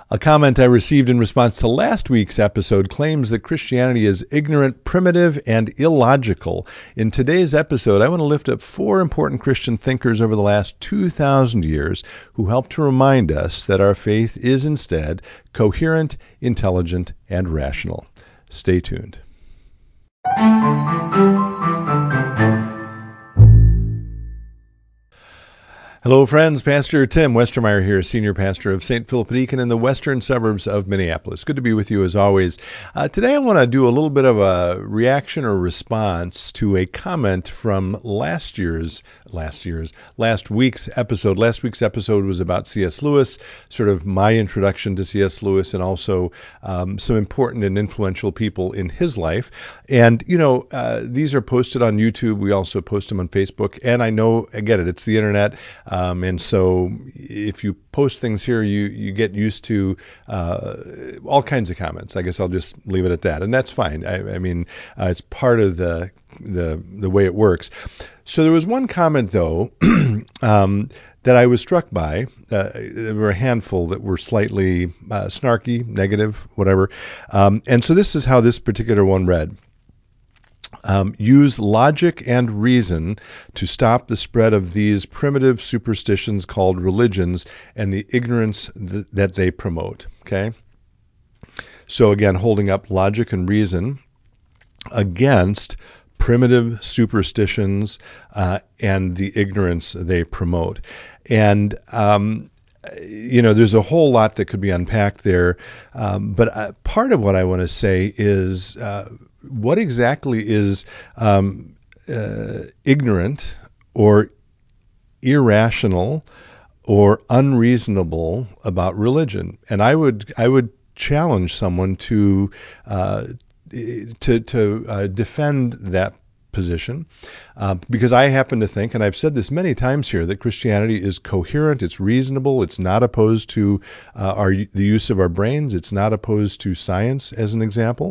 A comment I received in response to last week's episode claims that Christianity is ignorant, primitive, and illogical. In today's episode, I want to lift up four important Christian thinkers over the last 2,000 years who helped to remind us that our faith is instead coherent, intelligent, and rational. Stay tuned. Hello, friends. Pastor Tim Westermeyer here, Senior Pastor of St. Philip Deacon in the western suburbs of Minneapolis. Good to be with you as always. Today I want to do a little bit of a reaction or response to a comment from last week's episode. Last week's episode was about C.S. Lewis, sort of my introduction to C.S. Lewis, and also some important and influential people in his life. And, these are posted on YouTube. We also post them on Facebook. And I know, I get it, it's the internet. And so if you post things here, you get used to all kinds of comments. I guess I'll just leave it at that. And that's fine. I mean, it's part of the way it works. So there was one comment, though, that I was struck by. There were a handful that were slightly snarky, negative, whatever. And so this is how this particular one read. Use logic and reason to stop the spread of these primitive superstitions called religions and the ignorance that they promote. Okay? So again, holding up logic and reason against primitive superstitions and the ignorance they promote. And there's a whole lot that could be unpacked there. But part of what I want to say is what exactly is ignorant or irrational or unreasonable about religion? And I would challenge someone to defend that position, because I happen to think, and I've said this many times here, that Christianity is coherent, it's reasonable, it's not opposed to the use of our brains, it's not opposed to science, as an example.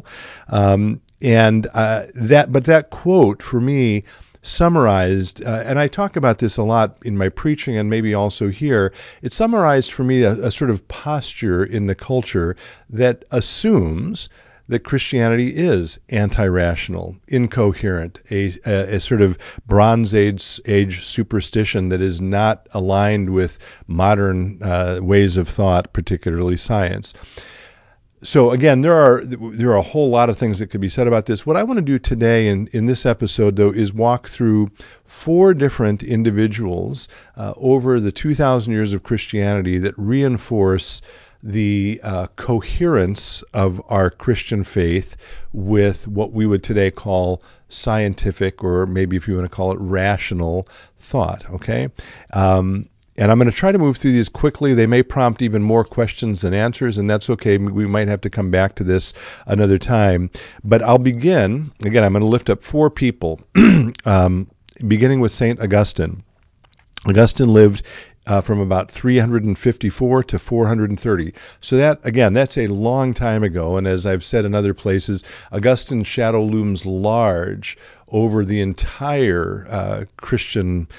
That quote for me summarized, and I talk about this a lot in my preaching and maybe also here, it summarized for me a sort of posture in the culture that assumes that Christianity is anti-rational, incoherent, a sort of Bronze Age superstition that is not aligned with modern ways of thought, particularly science. So again, there are a whole lot of things that could be said about this. What I want to do today in this episode, though, is walk through four different individuals over the 2,000 years of Christianity that reinforce the coherence of our Christian faith with what we would today call scientific, or maybe if you want to call it rational thought, okay? And I'm going to try to move through these quickly. They may prompt even more questions than answers, and that's okay. We might have to come back to this another time. But I'll begin. Again, I'm going to lift up four people, beginning with St. Augustine. Augustine lived from about 354 to 430. So that's a long time ago. And as I've said in other places, Augustine's shadow looms large over the entire Christian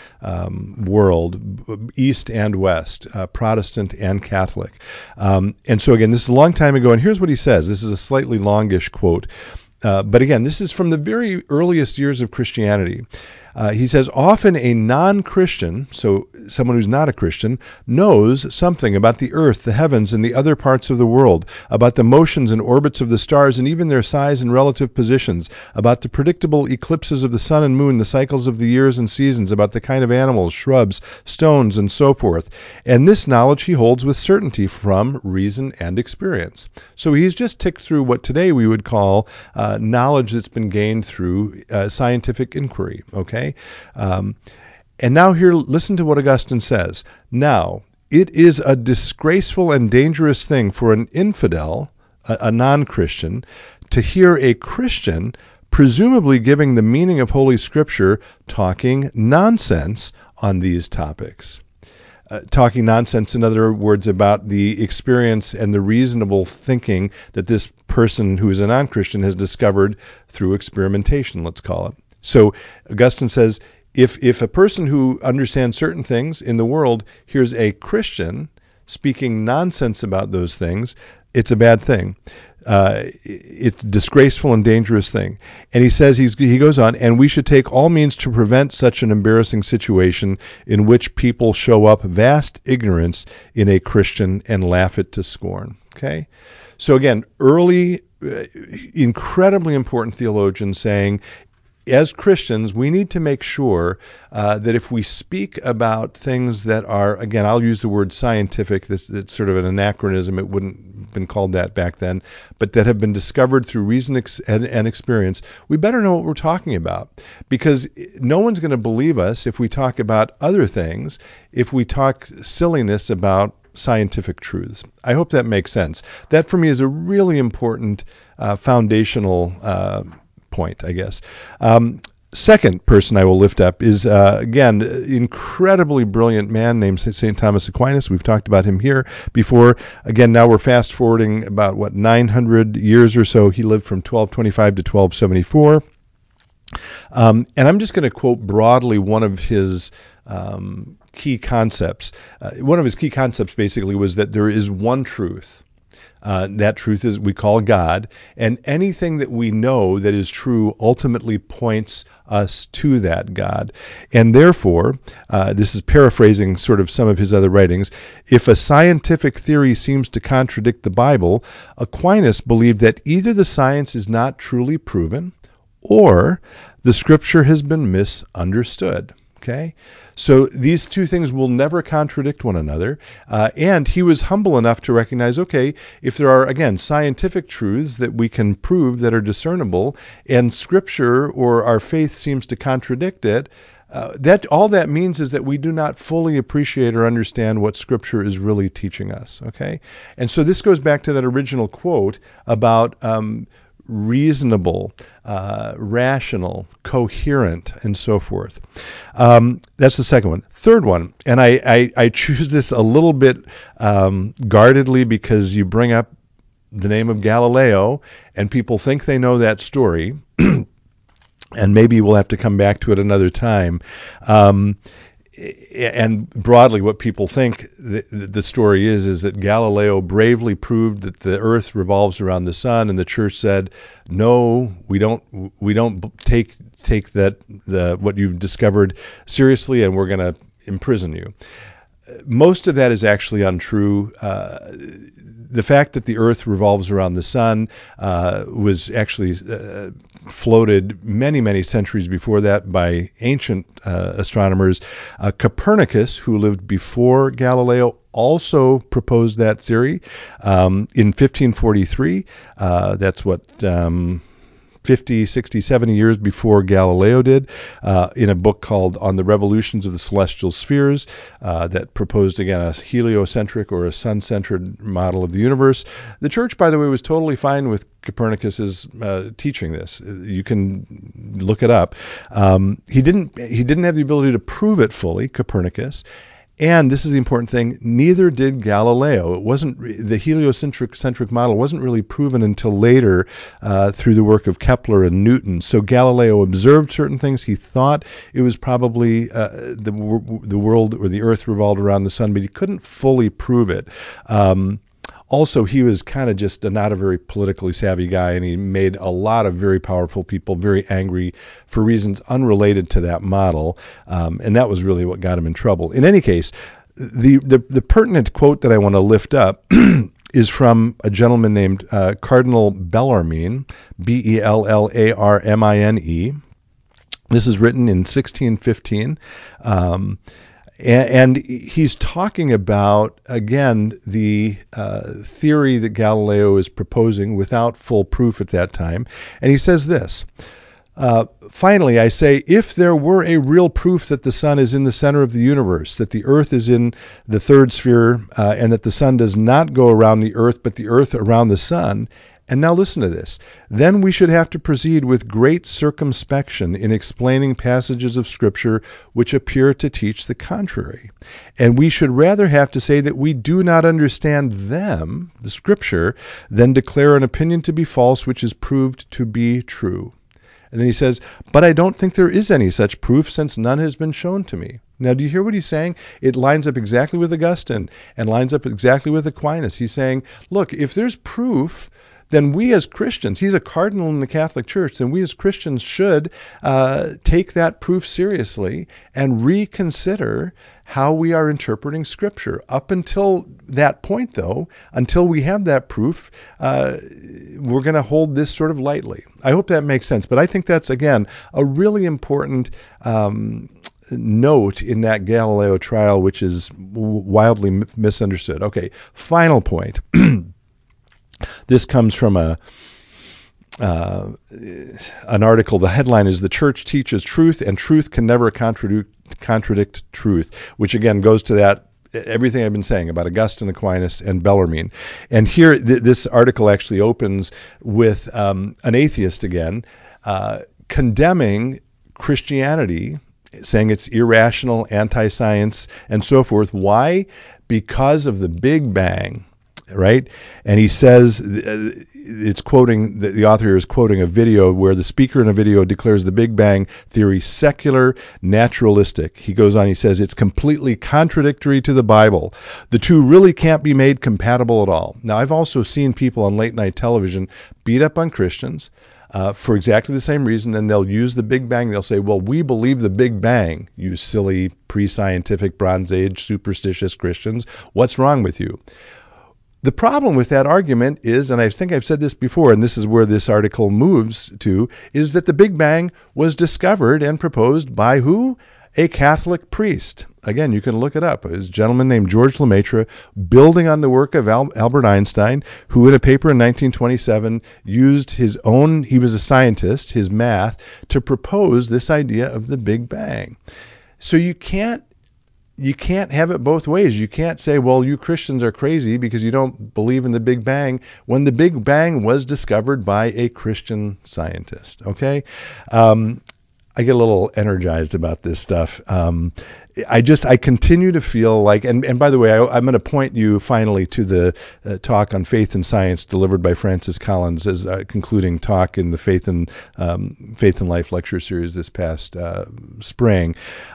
world, East and West, Protestant and Catholic. And so again, this is a long time ago. And here's what he says. This is a slightly longish quote. But again, this is from the very earliest years of Christianity. He says, often a non-Christian, so someone who's not a Christian, knows something about the earth, the heavens, and the other parts of the world, about the motions and orbits of the stars, and even their size and relative positions, about the predictable eclipses of the sun and moon, the cycles of the years and seasons, about the kind of animals, shrubs, stones, and so forth. And this knowledge he holds with certainty from reason and experience. So he's just ticked through what today we would call knowledge that's been gained through scientific inquiry, okay? And now here, listen to what Augustine says. Now, it is a disgraceful and dangerous thing for an infidel, a non-Christian, to hear a Christian, presumably giving the meaning of Holy Scripture, talking nonsense on these topics. Talking nonsense, in other words, about the experience and the reasonable thinking that this person who is a non-Christian has discovered through experimentation, let's call it. So Augustine says, if a person who understands certain things in the world hears a Christian speaking nonsense about those things, it's a bad thing. It's a disgraceful and dangerous thing. And he says, he goes on, and we should take all means to prevent such an embarrassing situation in which people show up vast ignorance in a Christian and laugh it to scorn. Okay? So again, early, incredibly important theologian saying, as Christians, we need to make sure that if we speak about things that are, again, I'll use the word scientific, that's sort of an anachronism, it wouldn't have been called that back then, but that have been discovered through reason and experience, we better know what we're talking about. Because no one's going to believe us if we talk about other things, if we talk silliness about scientific truths. I hope that makes sense. That for me is a really important foundational point, I guess. Second person I will lift up is, again, incredibly brilliant man named St. Thomas Aquinas. We've talked about him here before. Again, now we're fast forwarding about, 900 years or so. He lived from 1225 to 1274. And I'm just going to quote broadly one of his key concepts. One of his key concepts basically was that there is one truth. That truth is we call God, and anything that we know that is true ultimately points us to that God. And therefore, this is paraphrasing sort of some of his other writings, if a scientific theory seems to contradict the Bible, Aquinas believed that either the science is not truly proven or the scripture has been misunderstood. Okay? So these two things will never contradict one another. And he was humble enough to recognize, okay, if there are, again, scientific truths that we can prove that are discernible, and scripture or our faith seems to contradict it, that all that means is that we do not fully appreciate or understand what Scripture is really teaching us. Okay? And so this goes back to that original quote about reasonable, rational, coherent, and so forth. That's the second one. Third one, and I choose this a little bit guardedly because you bring up the name of Galileo, and people think they know that story, and maybe we'll have to come back to it another time. And broadly, what people think the story is that Galileo bravely proved that the earth revolves around the sun, and the church said, no, we don't take what you've discovered seriously, and we're going to imprison you. Most of that is actually untrue. The fact that the earth revolves around the sun was actually floated many, many centuries before that by ancient astronomers. Copernicus, who lived before Galileo, also proposed that theory in 1543. That's what 50, 60, 70 years before Galileo did, in a book called On the Revolutions of the Celestial Spheres, that proposed, again, a heliocentric or a sun-centered model of the universe. The church, by the way, was totally fine with Copernicus's teaching this. You can look it up. He didn't have the ability to prove it fully, Copernicus. And this is the important thing, neither did Galileo. It wasn't, the heliocentric model wasn't really proven until later through the work of Kepler and Newton. So Galileo observed certain things. He thought it was probably the world or the earth revolved around the sun, but he couldn't fully prove it. Also, he was kind of just not a very politically savvy guy, and he made a lot of very powerful people very angry for reasons unrelated to that model, and that was really what got him in trouble. In any case, the pertinent quote that I want to lift up is from a gentleman named Cardinal Bellarmine, Bellarmine. This is written in 1615. And he's talking about, again, the theory that Galileo is proposing without full proof at that time. And he says this, finally, I say, if there were a real proof that the sun is in the center of the universe, that the earth is in the third sphere, and that the sun does not go around the earth, but the earth around the sun, and now listen to this, then we should have to proceed with great circumspection in explaining passages of Scripture which appear to teach the contrary. And we should rather have to say that we do not understand them, the Scripture, than declare an opinion to be false which is proved to be true. And then he says, but I don't think there is any such proof since none has been shown to me. Now, do you hear what he's saying? It lines up exactly with Augustine and lines up exactly with Aquinas. He's saying, look, if there's proof, then we as Christians, he's a cardinal in the Catholic Church, then we as Christians should take that proof seriously and reconsider how we are interpreting Scripture. Up until that point, though, until we have that proof, we're going to hold this sort of lightly. I hope that makes sense. But I think that's, again, a really important note in that Galileo trial, which is wildly misunderstood. Okay, final point. This comes from an article. The headline is "The Church Teaches Truth, and Truth Can Never Contradict Truth," which again goes to that everything I've been saying about Augustine, Aquinas, and Bellarmine. And here, this article actually opens with an atheist again condemning Christianity, saying it's irrational, anti-science, and so forth. Why? Because of the Big Bang. Right? And he says, it's quoting, the author is quoting a video where the speaker in a video declares the Big Bang theory secular, naturalistic. He goes on, he says, it's completely contradictory to the Bible. The two really can't be made compatible at all. Now, I've also seen people on late night television beat up on Christians for exactly the same reason, and they'll use the Big Bang. They'll say, well, we believe the Big Bang, you silly, pre-scientific, Bronze Age, superstitious Christians. What's wrong with you? The problem with that argument is, and I think I've said this before, and this is where this article moves to, is that the Big Bang was discovered and proposed by who? A Catholic priest. Again, you can look it up. It was a gentleman named George Lemaitre, building on the work of Albert Einstein, who in a paper in 1927 used his own, he was a scientist, his math, to propose this idea of the Big Bang. So you can't have it both ways. You can't say, well, you Christians are crazy because you don't believe in the Big Bang, when the Big Bang was discovered by a Christian scientist, okay? I get a little energized about this stuff. I continue to feel like, and by the way, I'm going to point you finally to the talk on faith and science delivered by Francis Collins as a concluding talk in the Faith and Life lecture series this past spring.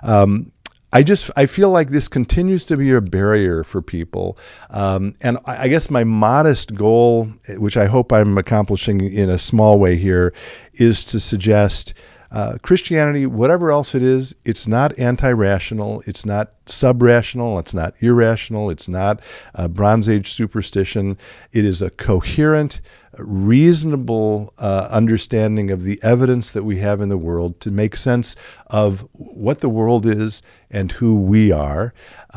I feel like this continues to be a barrier for people. And I guess my modest goal, which I hope I'm accomplishing in a small way here, is to suggest Christianity, whatever else it is, it's not anti-rational, it's not sub-rational, it's not irrational, it's not Bronze Age superstition. It is a coherent, reasonable understanding of the evidence that we have in the world to make sense of what the world is and who we are,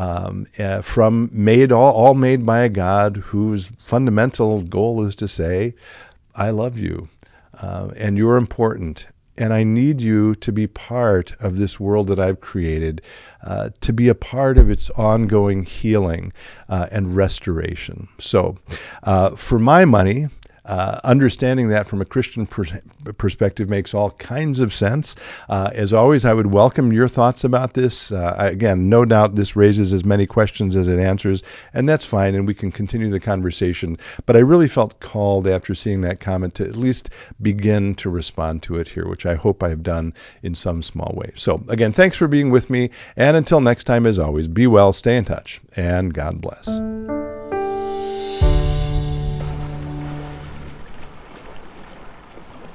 all made by a God whose fundamental goal is to say, I love you, and you're important. And I need you to be part of this world that I've created, to be a part of its ongoing healing and restoration. So for my money, understanding that from a Christian perspective makes all kinds of sense. As always, I would welcome your thoughts about this. Again, no doubt this raises as many questions as it answers, and that's fine, and we can continue the conversation. But I really felt called after seeing that comment to at least begin to respond to it here, which I hope I have done in some small way. So again, thanks for being with me, and until next time, as always, be well, stay in touch, and God bless.